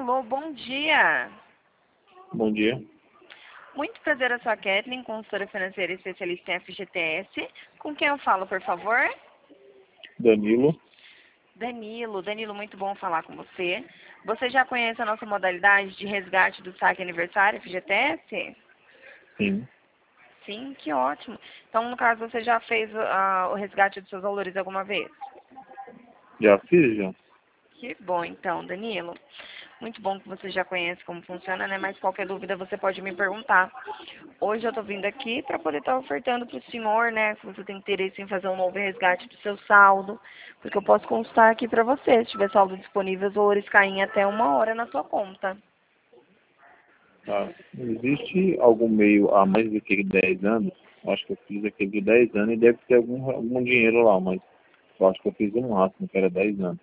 Alô, bom dia. Bom dia. Muito prazer, eu sou a Kathleen, consultora financeira e especialista em FGTS. Com quem eu falo, por favor? Danilo. Danilo, muito bom falar com você. Você já conhece a nossa modalidade de resgate do saque aniversário FGTS? Sim. Sim, que ótimo. Então, no caso, você já fez o resgate dos seus valores alguma vez? Já fiz, já. Que bom, então, Danilo. Muito bom que você já conhece como funciona, né? Mas qualquer dúvida você pode me perguntar. Hoje eu tô vindo aqui para poder estar ofertando para o senhor, né? Se você tem interesse em fazer um novo resgate do seu saldo, porque eu posso consultar aqui para você. Se tiver saldo disponível, os valores caem até 1 hora na sua conta. Tá. Existe algum meio há mais do que 10 anos? Acho que eu fiz aquele de 10 anos e deve ter algum dinheiro lá, mas eu acho que eu fiz o máximo, que era 10 anos.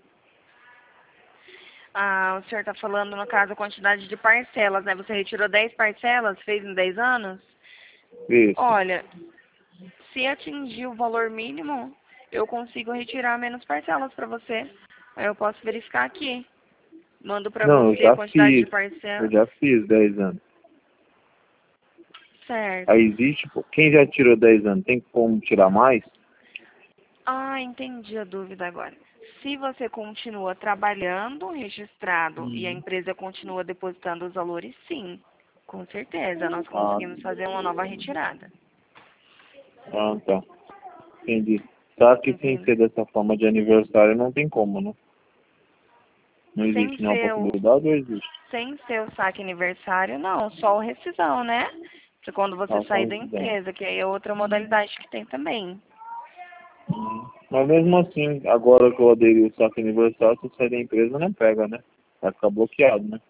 Ah, o senhor está falando, no caso, a quantidade de parcelas, né? Você retirou 10 parcelas, fez em 10 anos? Isso. Olha, se atingir o valor mínimo, eu consigo retirar menos parcelas para você. Aí eu posso verificar aqui. Mando para Não, eu você a já quantidade de fiz. Eu parcelas. já fiz 10 anos. Aí Certo. existe, pô, quem já tirou 10 anos, tem como tirar mais? Ah, entendi a dúvida agora. Se você continua trabalhando registrado e a empresa continua depositando os valores, sim, com certeza, nós Ah, conseguimos fazer uma nova retirada. tá. Entendi. Só que sem Entende? ser dessa forma de aniversário não tem como, né? Não Sem existe nenhuma ser o, possibilidade ou existe? sem ser o saque aniversário, não, só o rescisão, né? Pra quando você Ah, só sair da isso daí. empresa, que aí é outra modalidade que tem também. Mas mesmo assim, agora que eu aderi o saque aniversário, se eu sair da empresa não pega, né? Vai ficar bloqueado, né?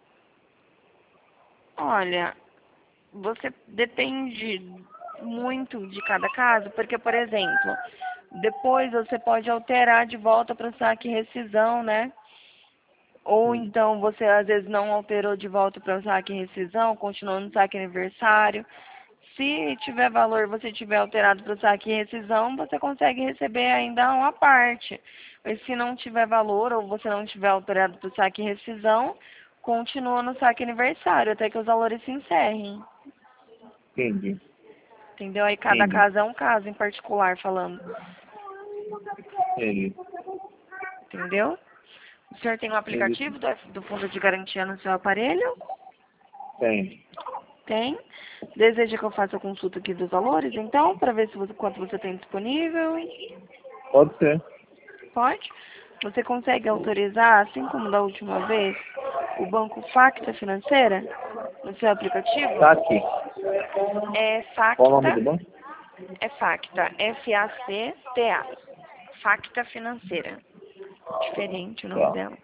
Olha, você depende muito de cada caso, porque, por exemplo, depois você pode alterar de volta para o saque rescisão, né? Ou então você às vezes não alterou de volta para o saque rescisão, continuou no saque aniversário. Se tiver valor, você tiver alterado para o saque rescisão, você consegue receber ainda uma parte. Mas se não tiver valor ou você não tiver alterado para o saque rescisão, continua no saque aniversário até que os valores se encerrem. Entendi, Entendeu? Aí cada entendi, caso é um caso em particular falando. entendi, Entendeu? O senhor tem um entendi. aplicativo do Fundo de Garantia no seu aparelho? Tem. Tem. Deseja que eu faça a consulta aqui dos valores, então, para ver se quanto você tem disponível? Pode ser. Pode? Você consegue autorizar, assim como da última vez, o banco Facta Financeira no seu aplicativo? Tá aqui. É Qual o nome Facta, do banco? é Facta, Facta, Facta Financeira. Diferente o nome Tá. dela.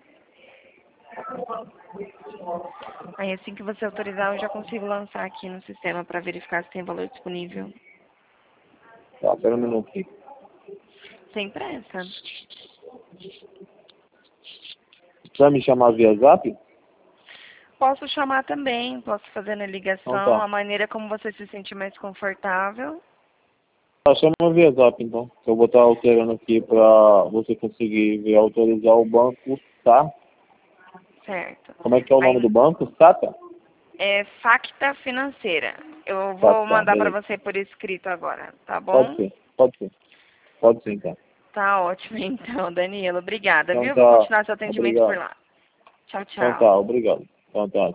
Aí assim que você autorizar, eu já consigo lançar aqui no sistema para verificar se tem valor disponível. Tá, pera um minuto aqui. Sem pressa. Você vai me chamar via zap? Posso chamar também, posso fazer na Então ligação, tá. a maneira como você se sentir mais confortável. Tá, chama via zap então. Eu vou estar alterando aqui pra você conseguir ver, autorizar o banco, tá? Certo. Como é que é o nome Aí do banco? Sata? é Facta Financeira. Eu Tá, vou tá, mandar para beleza. você por escrito agora, tá Pode bom? ser, pode ser. Pode ser então. Tá ótimo então, Danilo. Obrigada, Então viu? Vou tá. continuar seu atendimento por Obrigado. lá. Tchau, Então tá, tchau. obrigado. Então tá.